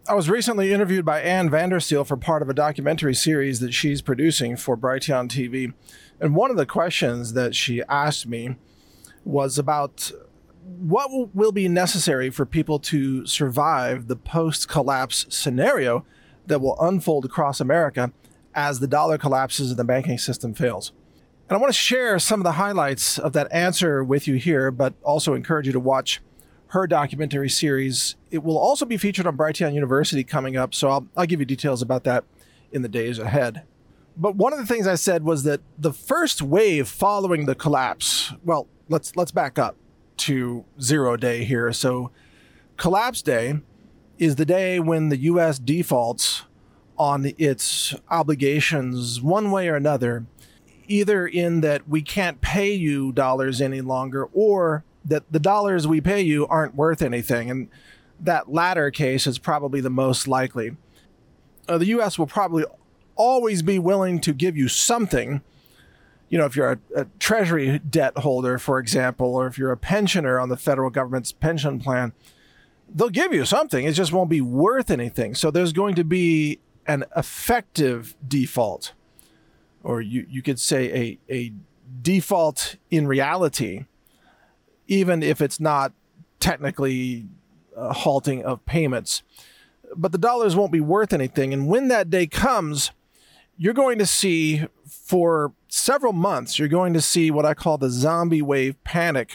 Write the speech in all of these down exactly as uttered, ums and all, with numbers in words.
I was recently interviewed by Ann Vandersteel for part of a documentary series that she's producing for Brighteon T V. And one of the questions that she asked me was about what will be necessary for people to survive the post-collapse scenario that will unfold across America as the dollar collapses and the banking system fails. And I want to share some of the highlights of that answer with you here, but also encourage you to watch her documentary series. It will also be featured on Brighteon University coming up, so I'll, I'll give you details about that in the days ahead. But one of the things I said was that the first wave following the collapse, well, let's let's back up to zero day here. So collapse day is the day when the U S defaults on its obligations one way or another, either in that we can't pay you dollars any longer, or that the dollars we pay you aren't worth anything. And that latter case is probably the most likely. Uh, the U S will probably always be willing to give you something. You know, if you're a, a treasury debt holder, for example, or if you're a pensioner on the federal government's pension plan, they'll give you something. It just won't be worth anything. So there's going to be an effective default, or you, you could say a, a default in reality, even if it's not technically a halting of payments. But the dollars won't be worth anything. And when that day comes, you're going to see, for several months, you're going to see what I call the zombie wave panic.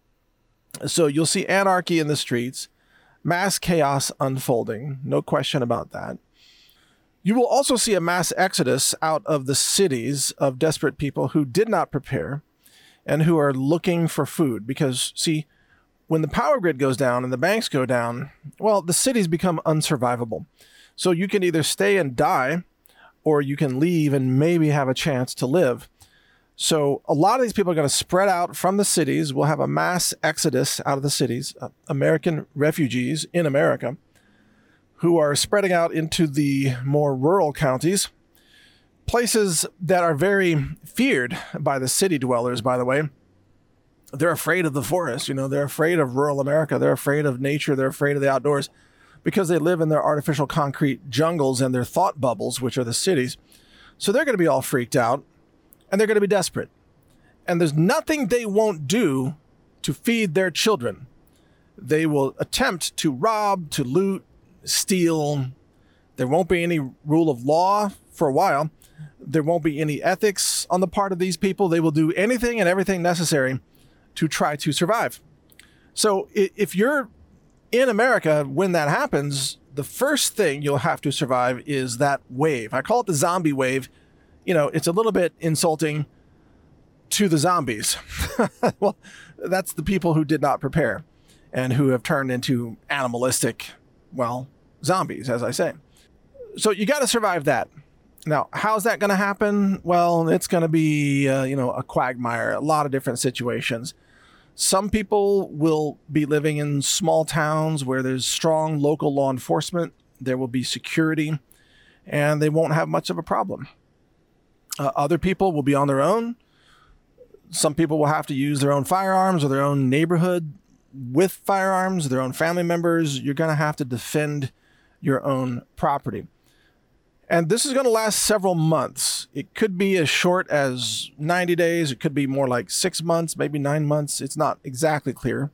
So you'll see anarchy in the streets, mass chaos unfolding, no question about that. You will also see a mass exodus out of the cities of desperate people who did not prepare and who are looking for food. Because, see, when the power grid goes down and the banks go down, well, the cities become unsurvivable. So you can either stay and die, or you can leave and maybe have a chance to live. So a lot of these people are going to spread out from the cities. We'll have a mass exodus out of the cities, uh, American refugees in America, who are spreading out into the more rural counties, places that are very feared by the city dwellers, by the way. They're afraid of the forest, you know, they're afraid of rural America, they're afraid of nature, they're afraid of the outdoors, because they live in their artificial concrete jungles and their thought bubbles, which are the cities. So they're going to be all freaked out, and they're going to be desperate. And there's nothing they won't do to feed their children. They will attempt to rob, to loot, steal. There won't be any rule of law for a while. There won't be any ethics on the part of these people. They will do anything and everything necessary to try to survive. So if you're in America when that happens, the first thing you'll have to survive is that wave. I call it the zombie wave. You know, it's a little bit insulting to the zombies. Well, that's the people who did not prepare and who have turned into animalistic, well, zombies, as I say. So you got to survive that. Now, how's that going to happen? Well, it's going to be, uh, you know, a quagmire, a lot of different situations. Some people will be living in small towns where there's strong local law enforcement. There will be security, and they won't have much of a problem. Uh, other people will be on their own. Some people will have to use their own firearms or their own neighborhood with firearms, their own family members. You're going to have to defend your own property. And this is going to last several months. It could be as short as ninety days. It could be more like six months, maybe nine months. It's not exactly clear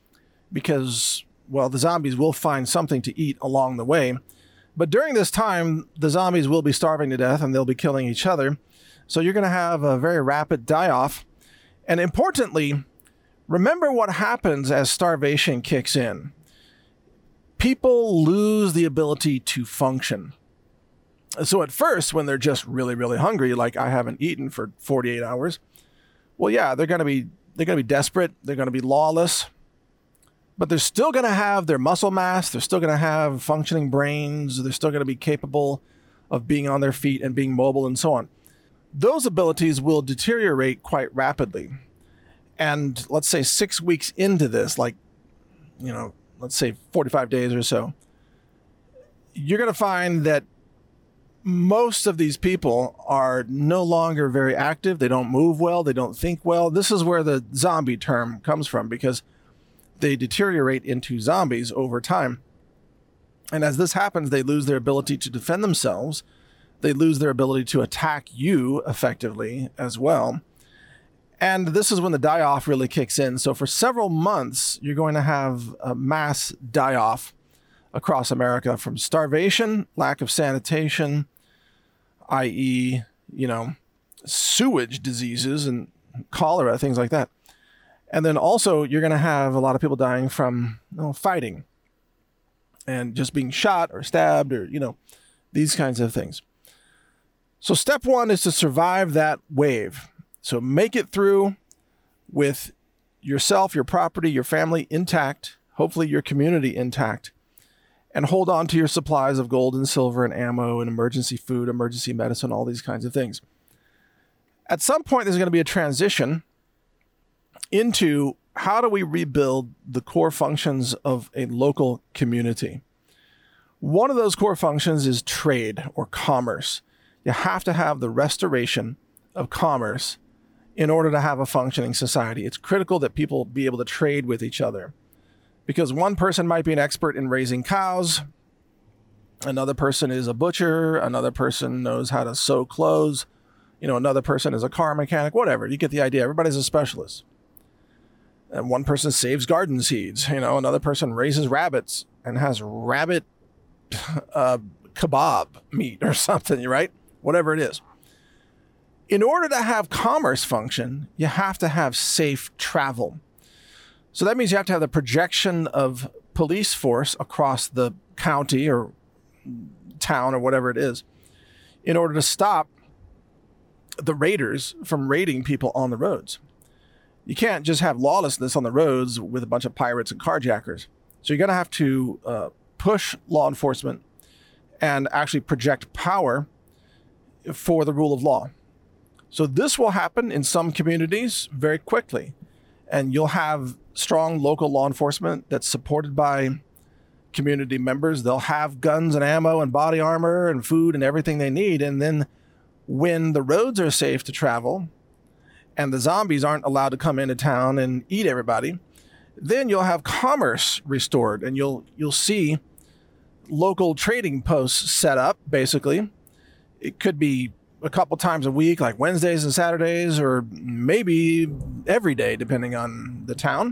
because, well, the zombies will find something to eat along the way. But during this time, the zombies will be starving to death and they'll be killing each other. So you're going to have a very rapid die-off. And importantly, remember what happens as starvation kicks in. People lose the ability to function. So at first, when they're just really, really hungry, like I haven't eaten for forty-eight hours, well, yeah, they're going to be they're going to be desperate. They're going to be lawless, but they're still going to have their muscle mass. They're still going to have functioning brains. They're still going to be capable of being on their feet and being mobile and so on. Those abilities will deteriorate quite rapidly. And let's say six weeks into this, like, you know, let's say forty-five days or so, you're going to find that most of these people are no longer very active. They don't move well. They don't think well. This is where the zombie term comes from, because they deteriorate into zombies over time. And as this happens, they lose their ability to defend themselves. They lose their ability to attack you effectively as well. And this is when the die-off really kicks in. So for several months, you're going to have a mass die-off across America from starvation, lack of sanitation, that is, you know, sewage diseases and cholera, things like that. And then also you're going to have a lot of people dying from, you know, fighting and just being shot or stabbed or, you know, these kinds of things. So step one is to survive that wave. So make it through with yourself, your property, your family intact, hopefully your community intact, and hold on to your supplies of gold and silver and ammo and emergency food, emergency medicine, all these kinds of things. At some point, there's going to be a transition into how do we rebuild the core functions of a local community. One of those core functions is trade or commerce. You have to have the restoration of commerce in order to have a functioning society. It's critical that people be able to trade with each other, because one person might be an expert in raising cows, another person is a butcher, another person knows how to sew clothes, you know, another person is a car mechanic, whatever. You get the idea. Everybody's a specialist. And one person saves garden seeds, you know, another person raises rabbits and has rabbit uh, kebab meat or something, right? Whatever it is. In order to have commerce function, you have to have safe travel. So that means you have to have the projection of police force across the county or town or whatever it is in order to stop the raiders from raiding people on the roads. You can't just have lawlessness on the roads with a bunch of pirates and carjackers. So you're going to have to uh, push law enforcement and actually project power for the rule of law. So this will happen in some communities very quickly. And you'll have strong local law enforcement that's supported by community members. They'll have guns and ammo and body armor and food and everything they need. And then when the roads are safe to travel and the zombies aren't allowed to come into town and eat everybody, then you'll have commerce restored and you'll you'll see local trading posts set up, basically. It could be a couple times a week, like Wednesdays and Saturdays, or maybe every day, depending on the town.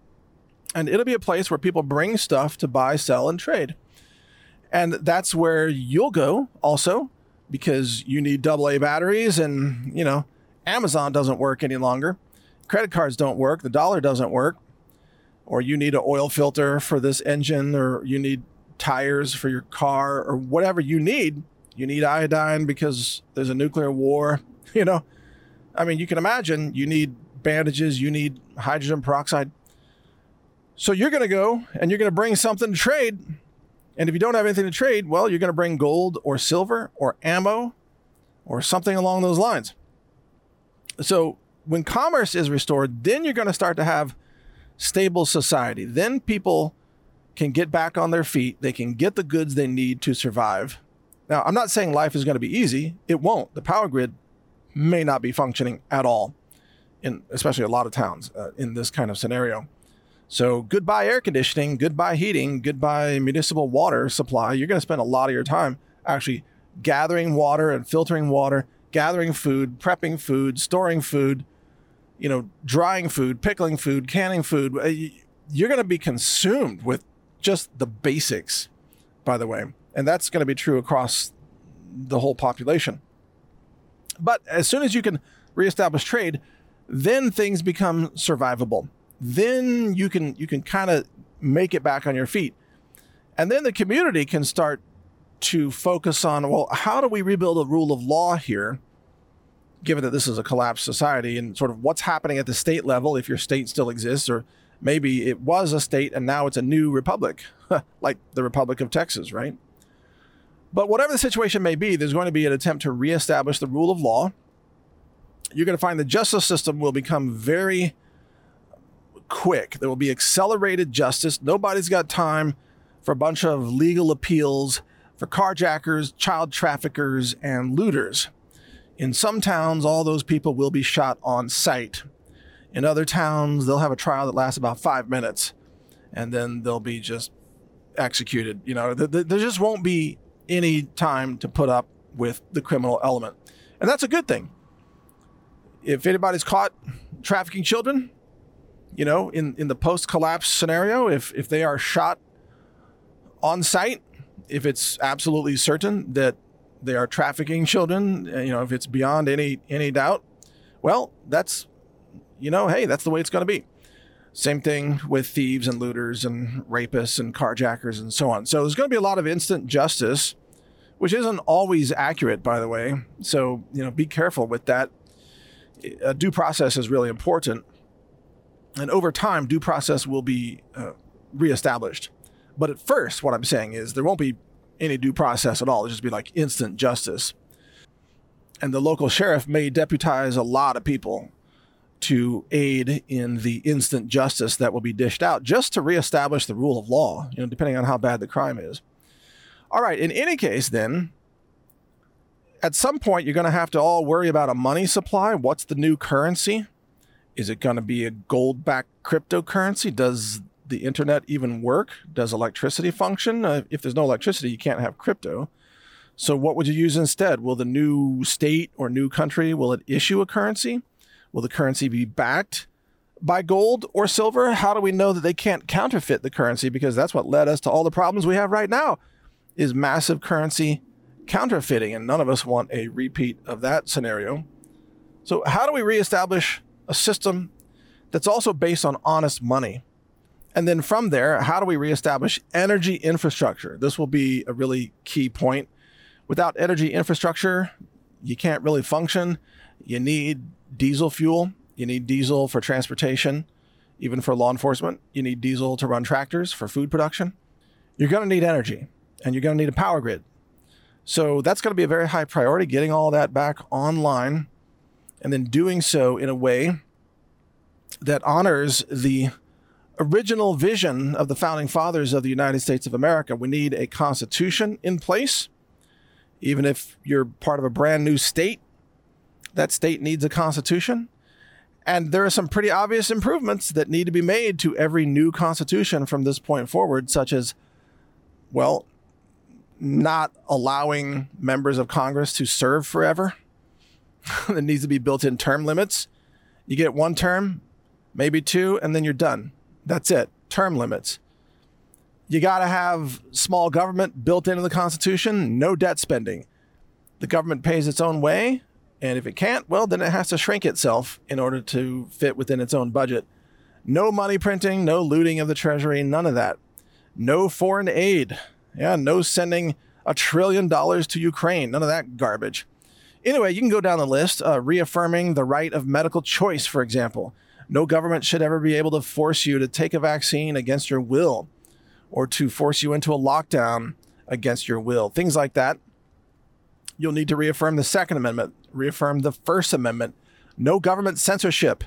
And it'll be a place where people bring stuff to buy, sell, and trade. And that's where you'll go also, because you need double A batteries and, you know, Amazon doesn't work any longer. Credit cards don't work. The dollar doesn't work. Or you need an oil filter for this engine, or you need tires for your car, or whatever you need. You need iodine because there's a nuclear war, you know. I mean, you can imagine you need bandages, you need hydrogen peroxide. So you're going to go and you're going to bring something to trade. And if you don't have anything to trade, well, you're going to bring gold or silver or ammo or something along those lines. So when commerce is restored, then you're going to start to have stable society. Then people can get back on their feet. They can get the goods they need to survive. Now, I'm not saying life is going to be easy. It won't. The power grid may not be functioning at all, in especially a lot of towns uh, in this kind of scenario. So goodbye air conditioning, goodbye heating, goodbye municipal water supply. You're going to spend a lot of your time actually gathering water and filtering water, gathering food, prepping food, storing food, you know, drying food, pickling food, canning food. You're going to be consumed with just the basics, by the way. And that's going to be true across the whole population. But as soon as you can reestablish trade, then things become survivable. Then you can you can kind of make it back on your feet. And then the community can start to focus on, well, how do we rebuild a rule of law here, given that this is a collapsed society, and sort of what's happening at the state level, if your state still exists, or maybe it was a state and now it's a new republic, like the Republic of Texas, right? But whatever the situation may be, there's going to be an attempt to reestablish the rule of law. You're going to find the justice system will become very quick. There will be accelerated justice. Nobody's got time for a bunch of legal appeals for carjackers, child traffickers, and looters. In some towns, all those people will be shot on sight. In other towns, they'll have a trial that lasts about five minutes, and then they'll be just executed. You know, th- th- there just won't be any time to put up with the criminal element. And that's a good thing. If anybody's caught trafficking children, you know, in, in the post-collapse scenario, if, if they are shot on site, if it's absolutely certain that they are trafficking children, you know, if it's beyond any any doubt, well, that's, you know, hey, that's the way it's going to be. Same thing with thieves and looters and rapists and carjackers and so on. So there's going to be a lot of instant justice, which isn't always accurate, by the way. So, you know, be careful with that. A due process is really important. And over time, due process will be uh, reestablished. But at first, what I'm saying is there won't be any due process at all. It'll just be like instant justice. And the local sheriff may deputize a lot of people to aid in the instant justice that will be dished out just to reestablish the rule of law, you know, depending on how bad the crime is. All right, in any case then, at some point you're going to have to all worry about a money supply. What's the new currency? Is it going to be a gold-backed cryptocurrency? Does the internet even work? Does electricity function? Uh, if there's no electricity, you can't have crypto. So what would you use instead? Will the new state or new country, will it issue a currency? Will the currency be backed by gold or silver? How do we know that they can't counterfeit the currency? Because that's what led us to all the problems we have right now, is massive currency counterfeiting. And none of us want a repeat of that scenario. So how do we reestablish a system that's also based on honest money? And then from there, how do we reestablish energy infrastructure? This will be a really key point. Without energy infrastructure, you can't really function. You need diesel fuel. You need diesel for transportation, even for law enforcement. You need diesel to run tractors for food production. You're going to need energy, and you're going to need a power grid. So that's going to be a very high priority, getting all that back online, and then doing so in a way that honors the original vision of the founding fathers of the United States of America. We need a constitution in place. Even if you're part of a brand new state, that state needs a constitution. And there are some pretty obvious improvements that need to be made to every new constitution from this point forward, such as, well, not allowing members of Congress to serve forever. There needs to be built-in term limits. You get one term, maybe two, and then you're done. That's it. Term limits. You got to have small government built into the Constitution, no debt spending. The government pays its own way, and if it can't, well, then it has to shrink itself in order to fit within its own budget. No money printing, no looting of the treasury, none of that. No foreign aid. Yeah, no sending a trillion dollars to Ukraine, none of that garbage. Anyway, you can go down the list, uh, reaffirming the right of medical choice, for example. No government should ever be able to force you to take a vaccine against your will, or to force you into a lockdown against your will. Things like that. You'll need to reaffirm the Second Amendment, reaffirm the First Amendment. No government censorship,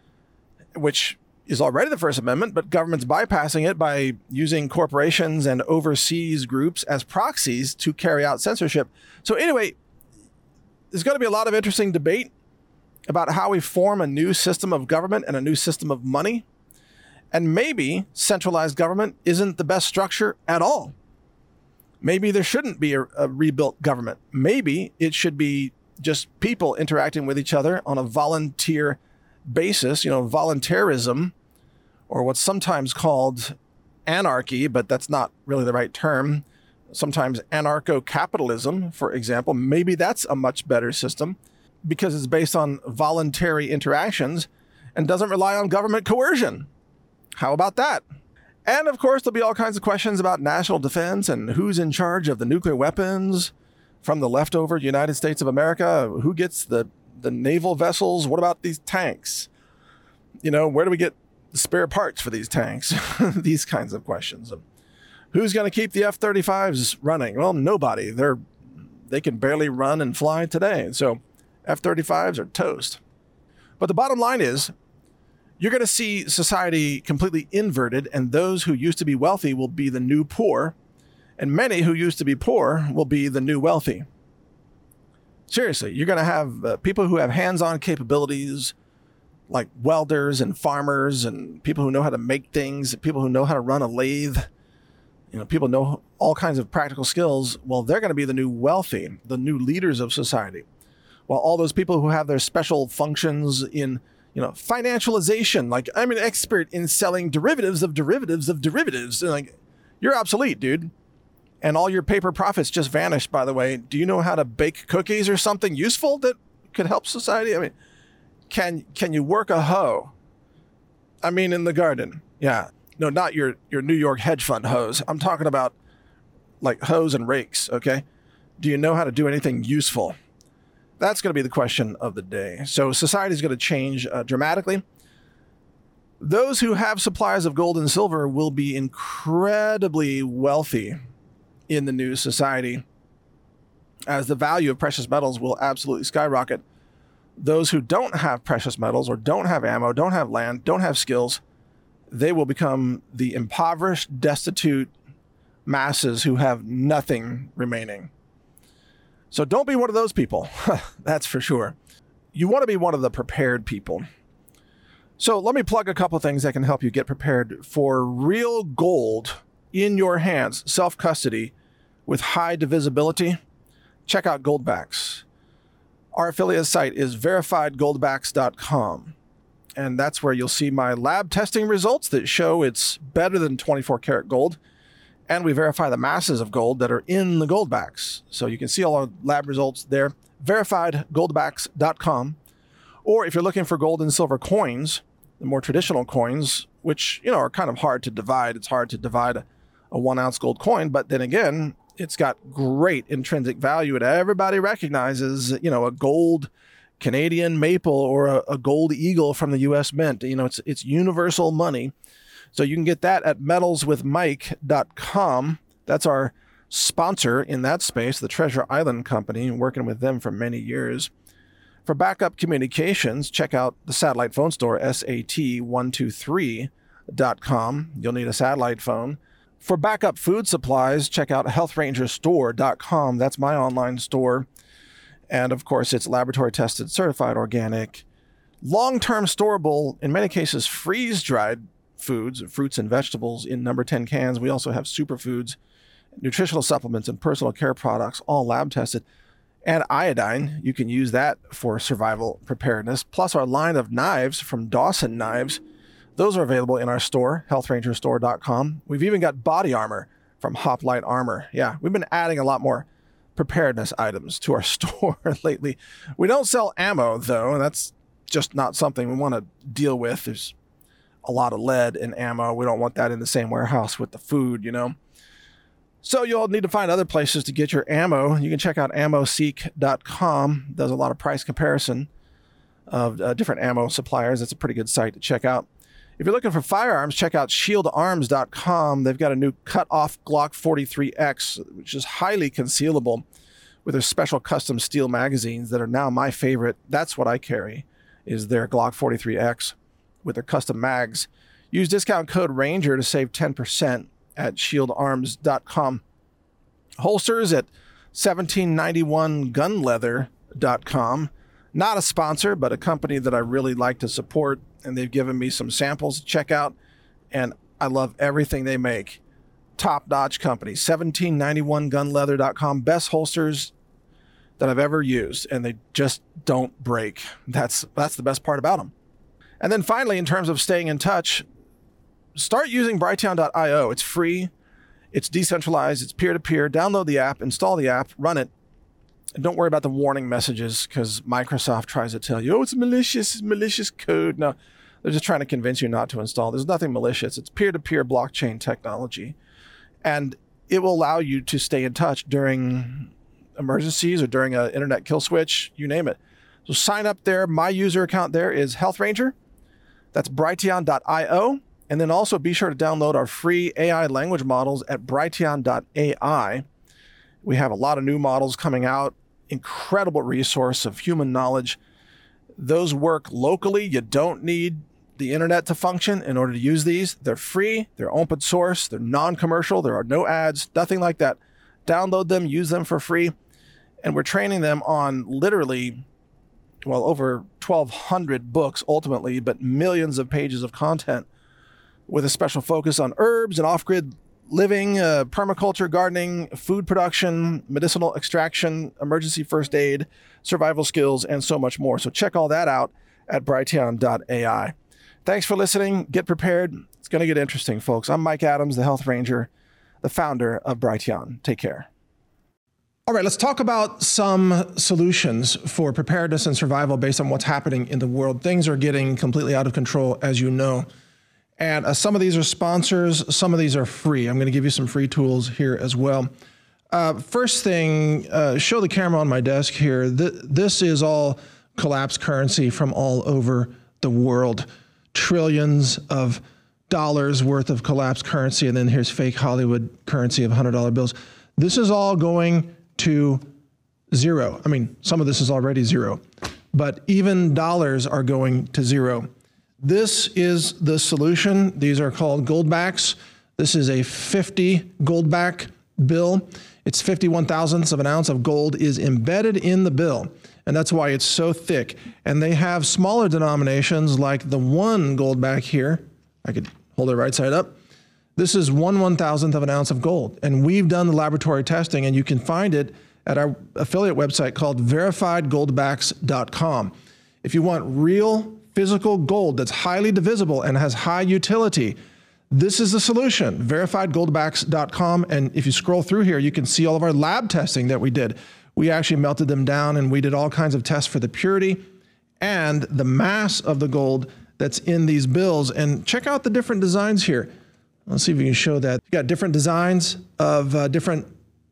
which is already the First Amendment, but government's bypassing it by using corporations and overseas groups as proxies to carry out censorship. So anyway, there's going to be a lot of interesting debate about how we form a new system of government and a new system of money. And maybe centralized government isn't the best structure at all. Maybe there shouldn't be a, a rebuilt government. Maybe it should be just people interacting with each other on a volunteer basis, you know, voluntarism, or what's sometimes called anarchy, but that's not really the right term. Sometimes anarcho-capitalism, for example. Maybe that's a much better system because it's based on voluntary interactions and doesn't rely on government coercion. How about that? And of course, there'll be all kinds of questions about national defense and who's in charge of the nuclear weapons from the leftover United States of America. Who gets the, the naval vessels? What about these tanks? You know, where do we get the spare parts for these tanks? These kinds of questions. Who's going to keep the F thirty-fives running? Well, nobody. They're, they can barely run and fly today. So F thirty-fives are toast. But the bottom line is, you're going to see society completely inverted, and those who used to be wealthy will be the new poor, and many who used to be poor will be the new wealthy. Seriously, you're going to have uh, people who have hands-on capabilities, like welders and farmers and people who know how to make things, people who know how to run a lathe. you know, people know all kinds of practical skills. Well, they're going to be the new wealthy, the new leaders of society. While all those people who have their special functions in, you know, financialization, like I'm an expert in selling derivatives of derivatives of derivatives, and like, you're obsolete, dude. And all your paper profits just vanished, by the way. Do you know how to bake cookies or something useful that could help society? I mean, can can you work a hoe? I mean, in the garden. Yeah. No, not your, your New York hedge fund hoes. I'm talking about like hoes and rakes, okay? Do you know how to do anything useful? That's going to be the question of the day. So society is going to change uh, dramatically. Those who have supplies of gold and silver will be incredibly wealthy in the new society, as the value of precious metals will absolutely skyrocket. Those who don't have precious metals or don't have ammo, don't have land, don't have skills, they will become the impoverished, destitute masses who have nothing remaining. So don't be one of those people. That's for sure. You want to be one of the prepared people. So let me plug a couple things that can help you get prepared for real gold in your hands, self-custody with high divisibility. Check out Goldbacks. Our affiliate site is verified goldbacks dot com. And that's where you'll see my lab testing results that show it's better than twenty-four karat gold. And we verify the masses of gold that are in the Goldbacks. So you can see all our lab results there, verified goldbacks dot com. Or if you're looking for gold and silver coins, the more traditional coins, which, you know, are kind of hard to divide. It's hard to divide a, a one ounce gold coin, but then again, it's got great intrinsic value, and everybody recognizes, you know, a gold Canadian maple or a, a gold eagle from the U S Mint. You know, it's it's universal money. So you can get that at metals with mike dot com. That's our sponsor in that space, the Treasure Island Company, working with them for many years. For backup communications, check out the satellite phone store, S A T one two three dot com. You'll need a satellite phone. For backup food supplies, check out health ranger store dot com. That's my online store. And of course, it's laboratory tested, certified organic, long-term storable, in many cases, freeze-dried foods, fruits and vegetables in number ten cans. We also have superfoods, nutritional supplements, and personal care products, all lab tested. And iodine, you can use that for survival preparedness. Plus our line of knives from Dawson Knives. Those are available in our store, health ranger store dot com. We've even got body armor from Hoplite Armor. Yeah, we've been adding a lot more preparedness items to our store lately. We don't sell ammo, though, and that's just not something we want to deal with. There's a lot of lead in ammo. We don't want that in the same warehouse with the food, you know. So you'll need to find other places to get your ammo. You can check out ammo seek dot com. Does a lot of price comparison of uh, different ammo suppliers. It's a pretty good site to check out. If you're looking for firearms, check out shield arms dot com. They've got a new cut-off Glock forty-three X, which is highly concealable with their special custom steel magazines that are now my favorite. That's what I carry, is their Glock forty-three X with their custom mags. Use discount code RANGER to save ten percent at shield arms dot com. Holsters at seventeen ninety-one gun leather dot com. Not a sponsor, but a company that I really like to support, and they've given me some samples to check out, and I love everything they make. Top-notch company, seventeen ninety-one gun leather dot com. Best holsters that I've ever used, and they just don't break. That's that's the best part about them. And then finally, in terms of staying in touch, start using Brighteon dot io. It's free, it's decentralized, it's peer-to-peer. Download the app, install the app, run it. And don't worry about the warning messages, because Microsoft tries to tell you, oh, it's malicious, it's malicious code. No, they're just trying to convince you not to install. There's nothing malicious. It's peer-to-peer blockchain technology. And it will allow you to stay in touch during emergencies or during an internet kill switch, you name it. So sign up there. My user account there is Health Ranger. That's Brighteon dot io. And then also be sure to download our free A I language models at Brighteon dot A I. We have a lot of new models coming out. Incredible resource of human knowledge. Those work locally. You don't need the internet to function in order to use these. They're free. They're open source. They're non-commercial. There are no ads, nothing like that. Download them, use them for free. And we're training them on literally, well, over twelve hundred books ultimately, but millions of pages of content with a special focus on herbs and off-grid living, uh, permaculture, gardening, food production, medicinal extraction, emergency first aid, survival skills, and so much more. So check all that out at Brighteon dot A I. Thanks for listening. Get prepared. It's going to get interesting, folks. I'm Mike Adams, the Health Ranger, the founder of Brighteon. Take care. All right, let's talk about some solutions for preparedness and survival based on what's happening in the world. Things are getting completely out of control, as you know. And uh, some of these are sponsors, some of these are free. I'm going to give you some free tools here as well. Uh, first thing, uh, show the camera on my desk here. Th- this is all collapsed currency from all over the world. Trillions of dollars worth of collapsed currency, and then here's fake Hollywood currency of one hundred dollar bills. This is all going to zero. I mean, some of this is already zero, but even dollars are going to zero. This is the solution. These are called goldbacks. This is a fifty goldback bill. It's fifty-one thousandths of an ounce of gold is embedded in the bill, and that's why it's so thick. And they have smaller denominations like the one goldback here. I could hold it right side up. This is one one thousandth of an ounce of gold. And we've done the laboratory testing, and you can find it at our affiliate website called verified goldbacks dot com. If you want real physical gold that's highly divisible and has high utility, this is the solution, verified goldbacks dot com. And if you scroll through here, you can see all of our lab testing that we did. We actually melted them down, and we did all kinds of tests for the purity and the mass of the gold that's in these bills. And check out the different designs here. Let's see if we can show that. You've got different designs of uh, different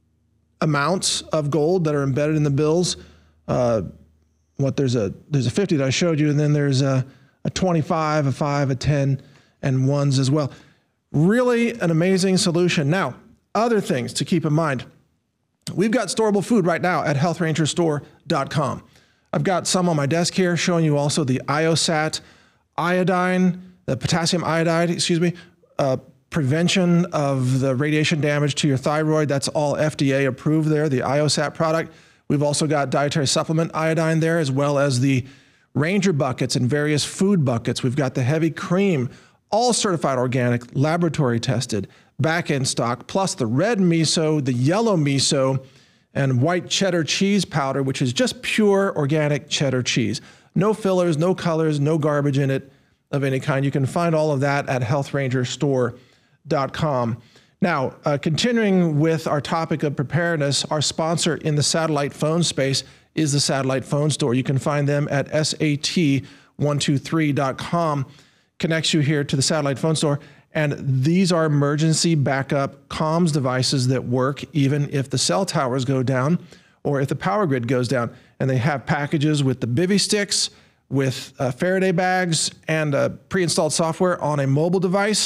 amounts of gold that are embedded in the bills. Uh, what there's a there's a fifty that I showed you, and then there's a, a twenty-five, a five, a ten, and ones as well. Really an amazing solution. Now, other things to keep in mind. We've got storable food right now at health ranger store dot com. I've got some on my desk here showing you also the IOSAT iodine, the potassium iodide, excuse me, uh, prevention of the radiation damage to your thyroid. That's all F D A approved there, the IOSAT product. We've also got dietary supplement iodine there, as well as the Ranger buckets and various food buckets. We've got the heavy cream, all certified organic, laboratory tested, back in stock, plus the red miso, the yellow miso, and white cheddar cheese powder, which is just pure organic cheddar cheese. No fillers, no colors, no garbage in it of any kind. You can find all of that at health ranger store dot com. Now, uh, continuing with our topic of preparedness, our sponsor in the satellite phone space is the Satellite Phone Store. You can find them at S A T one two three dot com. Connects you here to the Satellite Phone Store. And these are emergency backup comms devices that work even if the cell towers go down or if the power grid goes down. And they have packages with the bivy sticks, with uh, Faraday bags, and uh, pre-installed software on a mobile device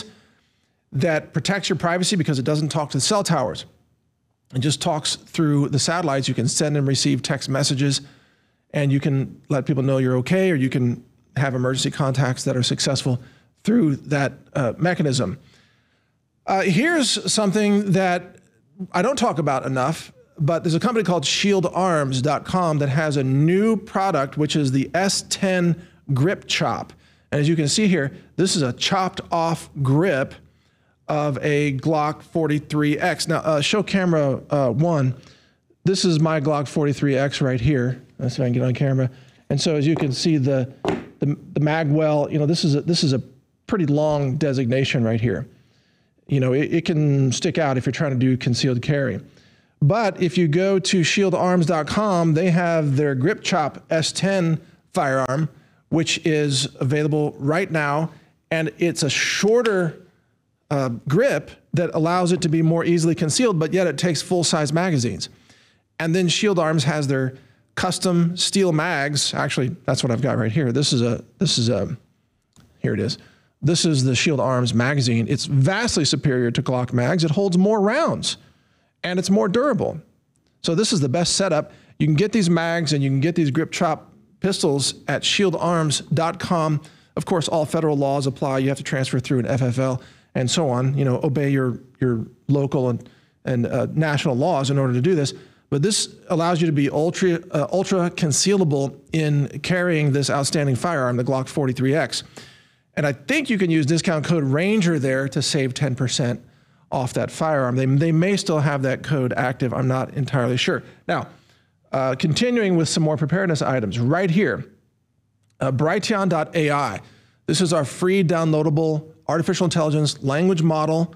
that protects your privacy because it doesn't talk to the cell towers. It just talks through the satellites. You can send and receive text messages, and you can let people know you're okay, or you can have emergency contacts that are successful through that uh, mechanism. Uh, here's something that I don't talk about enough, but there's a company called shield arms dot com that has a new product, which is the S ten Grip Chop. And as you can see here, this is a chopped off grip of a Glock forty-three X. Now, uh, show camera uh, one. This is my Glock forty-three X right here. Let's see if I can get on camera. And so, as you can see, the the, the mag well, you know, this is a, this is a pretty long designation right here. You know, it, it can stick out if you're trying to do concealed carry. But if you go to shield arms dot com, they have their Grip Chop S ten firearm, which is available right now, and it's a shorter Uh, grip that allows it to be more easily concealed, but yet it takes full-size magazines. And then Shield Arms has their custom steel mags. Actually, that's what I've got right here. This is a, this is a, here it is. This is the Shield Arms magazine. It's vastly superior to Glock mags. It holds more rounds, and it's more durable. So this is the best setup. You can get these mags and you can get these Grip Chop pistols at shield arms dot com. Of course, all federal laws apply. You have to transfer through an F F L and so on, you know, obey your, your local and, and uh, national laws in order to do this. But this allows you to be ultra, uh, ultra concealable in carrying this outstanding firearm, the Glock forty-three X. And I think you can use discount code RANGER there to save ten percent off that firearm. They, they may still have that code active. I'm not entirely sure. Now, uh, continuing with some more preparedness items right here, uh, Brighteon dot A I. This is our free downloadable artificial intelligence language model.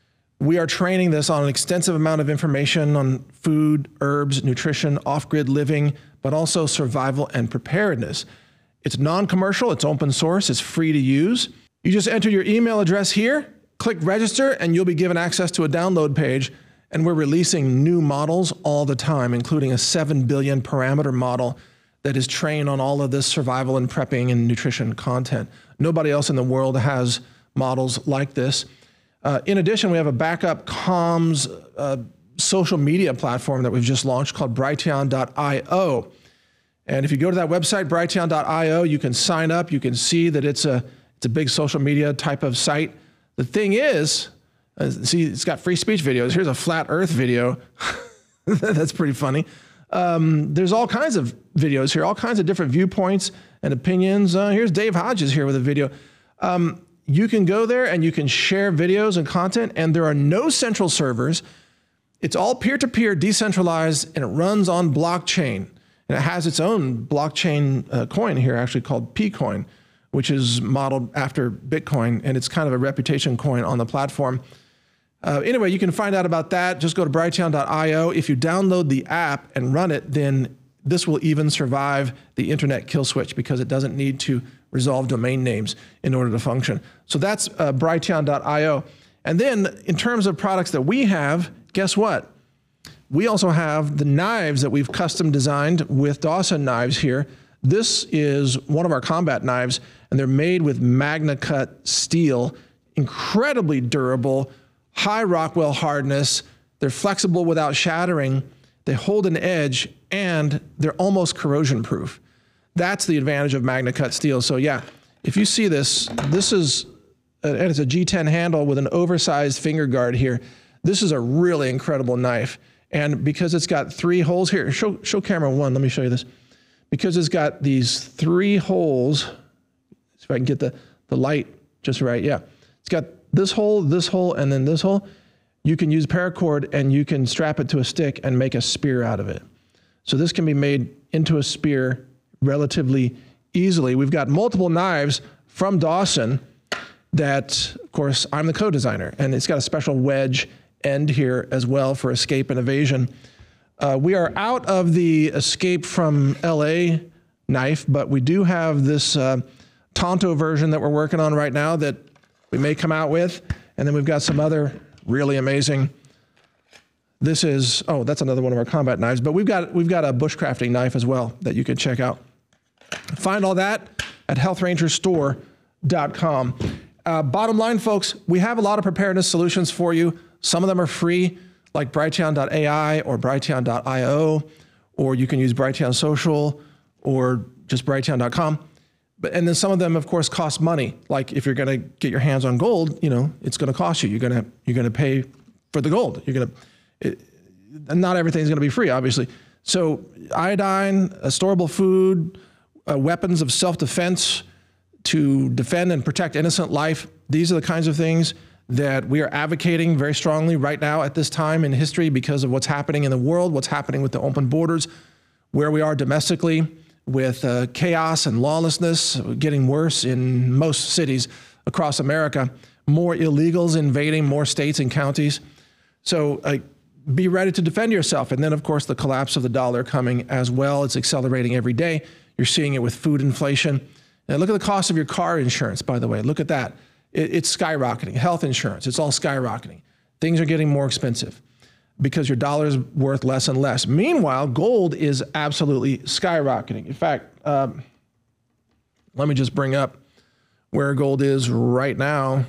We are training this on an extensive amount of information on food, herbs, nutrition, off-grid living, but also survival and preparedness. It's non-commercial, it's open source, it's free to use. You just enter your email address here, click register, and you'll be given access to a download page. And we're releasing new models all the time, including a seven billion parameter model that is trained on all of this survival and prepping and nutrition content. Nobody else in the world has models like this. Uh, in addition, we have a backup comms uh, social media platform that we've just launched called Brighteon dot I O. And if you go to that website, Brighteon dot I O, you can sign up. You can see that it's a, it's a big social media type of site. The thing is, uh, see, it's got free speech videos. Here's a flat earth video. That's pretty funny. Um, there's all kinds of videos here, all kinds of different viewpoints and opinions. Uh, here's Dave Hodges here with a video. Um, you can go there and you can share videos and content, and there are no central servers. It's all peer-to-peer, decentralized, and it runs on blockchain. And it has its own blockchain uh, coin here, actually called P-Coin, which is modeled after Bitcoin, and it's kind of a reputation coin on the platform. Uh, anyway, you can find out about that. Just go to Brighteon dot I O. If you download the app and run it, then this will even survive the internet kill switch because it doesn't need to resolve domain names in order to function. So that's uh, Brighteon dot I O. And then in terms of products that we have, guess what? We also have the knives that we've custom designed with Dawson knives here. This is one of our combat knives, and they're made with MagnaCut steel, incredibly durable, high Rockwell hardness. They're flexible without shattering. They hold an edge, and they're almost corrosion proof. That's the advantage of MagnaCut steel. So yeah, if you see this, this is, and it's a G ten handle with an oversized finger guard here. This is a really incredible knife. And because it's got three holes here, show, show camera one, let me show you this. Because it's got these three holes, see if I can get the, the light just right, yeah. It's got this hole, this hole, and then this hole. You can use paracord and you can strap it to a stick and make a spear out of it. So this can be made into a spear relatively easily. We've got multiple knives from Dawson that, of course, I'm the co-designer, and it's got a special wedge end here as well for escape and evasion. Uh, we are out of the escape from L A knife, but we do have this uh, Tonto version that we're working on right now that we may come out with. And then we've got some other really amazing. This is, oh, that's another one of our combat knives, but we've got, we've got a bushcrafting knife as well that you can check out. Find all that at health ranger store dot com. Uh, bottom line, folks, we have a lot of preparedness solutions for you. Some of them are free, like Brighteon dot A I or Brighteon dot I O, or you can use Brighteon Social or just Brighteon dot com. But, and then some of them, of course, cost money. Like if you're going to get your hands on gold, you know, it's going to cost you. You're going to you're going to pay for the gold. You're going to, not everything's going to be free, obviously. So iodine, uh, storable food, uh, weapons of self-defense to defend and protect innocent life. These are the kinds of things that we are advocating very strongly right now at this time in history because of what's happening in the world, what's happening with the open borders, where we are domestically with uh, chaos and lawlessness getting worse in most cities across America, more illegals invading more states and counties. So uh, be ready to defend yourself. And then, of course, the collapse of the dollar coming as well. It's accelerating every day. You're seeing it with food inflation. And look at the cost of your car insurance, by the way. Look at that. It's skyrocketing. Health insurance, it's all skyrocketing. Things are getting more expensive because your dollar is worth less and less. Meanwhile, gold is absolutely skyrocketing. In fact, um, let me just bring up where gold is right now.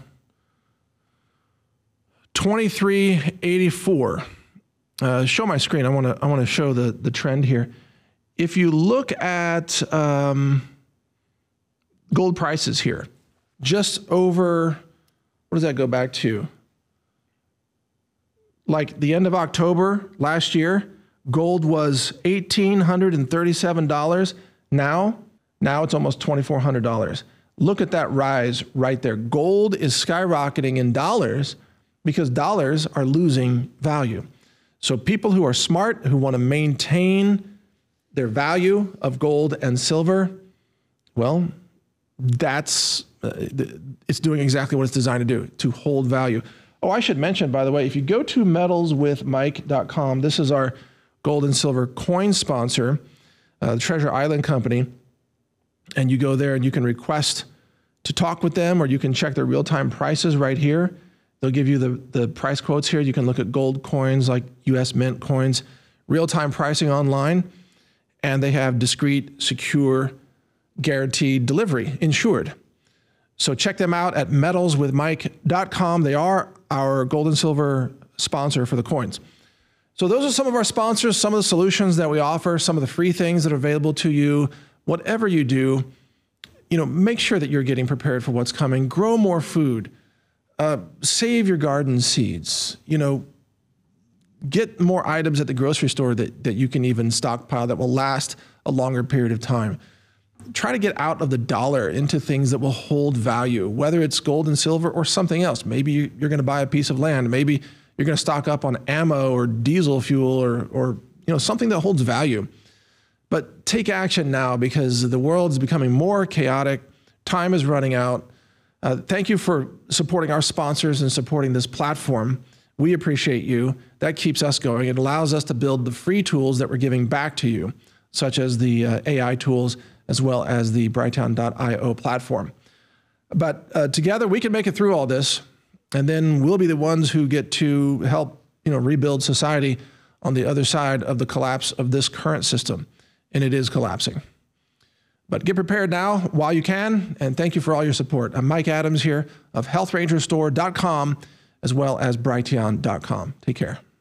twenty-three eighty-four. Uh, show my screen. I want to I want to show the the trend here. If you look at um, gold prices here, just over, what does that go back to? Like the end of October last year, gold was one thousand eight hundred thirty-seven dollars. Now, now it's almost two thousand four hundred dollars. Look at that rise right there. Gold is skyrocketing in dollars because dollars are losing value. So people who are smart, who want to maintain their value of gold and silver, well, that's, uh, it's doing exactly what it's designed to do, to hold value. Oh, I should mention, by the way, if you go to metals with mike dot com, this is our gold and silver coin sponsor, uh, the Treasure Island Company, and you go there and you can request to talk with them, or you can check their real-time prices right here. They'll give you the, the price quotes here. You can look at gold coins like U S Mint coins, real-time pricing online, and they have discreet, secure, guaranteed delivery, insured. So check them out at metals with mike dot com. They are our gold and silver sponsor for the coins. So those are some of our sponsors, some of the solutions that we offer, some of the free things that are available to you. Whatever you do, you know, make sure that you're getting prepared for what's coming. Grow more food. Uh, save your garden seeds. You know, get more items at the grocery store that, that you can even stockpile that will last a longer period of time. Try to get out of the dollar into things that will hold value, whether it's gold and silver or something else. Maybe you, you're going to buy a piece of land. Maybe you're going to stock up on ammo or diesel fuel or, or you know, something that holds value. But take action now, because the world is becoming more chaotic. Time is running out. Uh, thank you for supporting our sponsors and supporting this platform. We appreciate you. That keeps us going. It allows us to build the free tools that we're giving back to you, such as the uh, A I tools, as well as the Brighteon dot i o platform. But uh, together we can make it through all this, and then we'll be the ones who get to help, you know, rebuild society on the other side of the collapse of this current system. And it is collapsing. But get prepared now while you can, and thank you for all your support. I'm Mike Adams here of health ranger store dot com, as well as Brighteon dot com. Take care.